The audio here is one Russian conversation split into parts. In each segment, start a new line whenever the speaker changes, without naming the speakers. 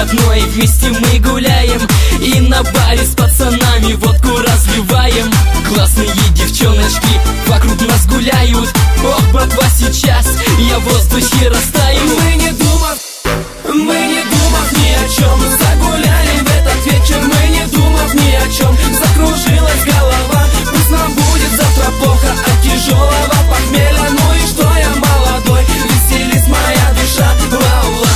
выходной, вместе мы гуляем и на баре с пацанами водку разливаем. Классные девчоночки вокруг нас гуляют. Ох, братва, сейчас я в воздухе растаю.
Мы не думав ни о чем, загуляли в этот вечер. Мы не думав ни о чем, закружилась голова. Пусть нам будет завтра плохо от тяжелого похмелья. Ну и что, я молодой, веселись моя душа. Ла-ла.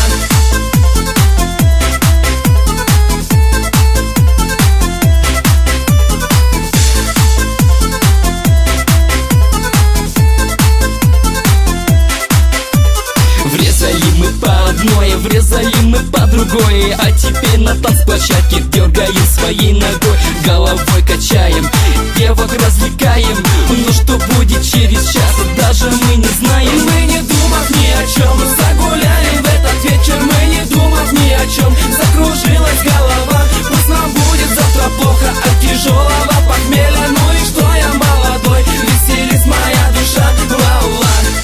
Врезали мы по одной, врезали мы по другой. А теперь на танцплощадке дергаем своей ногой, головой качаем, девок развлекаем. Но что будет через час, даже мы не знаем.
Мы не думав ни о чем, загуляли в этот вечер. Мы не думав ни о чем, закружилась голова. Пусть нам будет завтра плохо от тяжелого похмелья. Ну и что, я молодой, веселись моя душа. Ла-ла.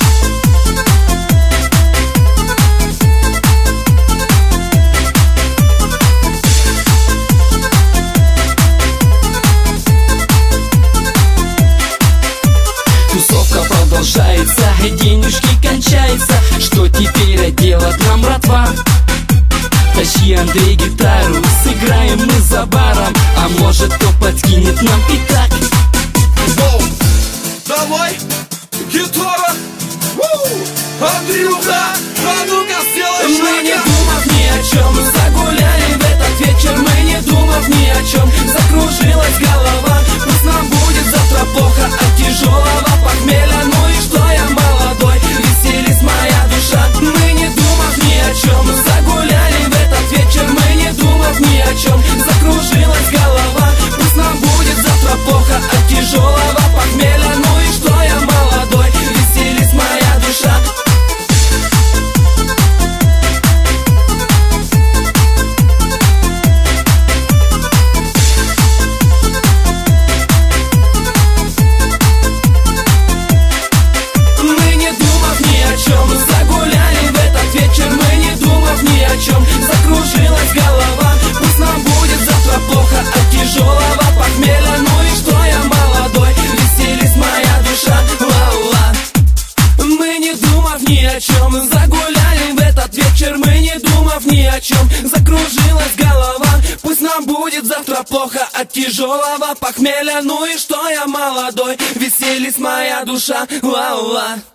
Продолжается, денежки кончаются. Что теперь делать нам, братва? Тащи, Андрей, гитару, сыграем мы за баром. А может, кто подкинет нам пятак?
Давай, гитара, Андрюха, а ну-ка сделай шаг. Мы не думав ни о чем, загуляли в этот вечер. Мы не думав ни о чем, закружилась голова. Пусть нам будет завтра плохо от тяжелого похмелья. Ну и что, я молодой, веселись моя душа. Мы не думав ни о чем, загуляли в этот вечер. Мы не думав ни о чем, закружилась голова. Пусть нам будет завтра плохо от тяжелого похмелья. Ну и что, я молодой, веселись моя душа. Загуляли в этот вечер, мы не думав ни о чем, закружилась голова. Пусть нам будет завтра плохо от тяжелого похмелья. Ну и что, я молодой, веселись моя душа. Ла-ла. Мы не думав ни о чем, загуляли в этот вечер. Мы не думав ни о чем, закружилась голова. Пусть нам будет завтра плохо от тяжелого похмелья. Ну и что, я молодой, веселись моя душа. Ла-ла.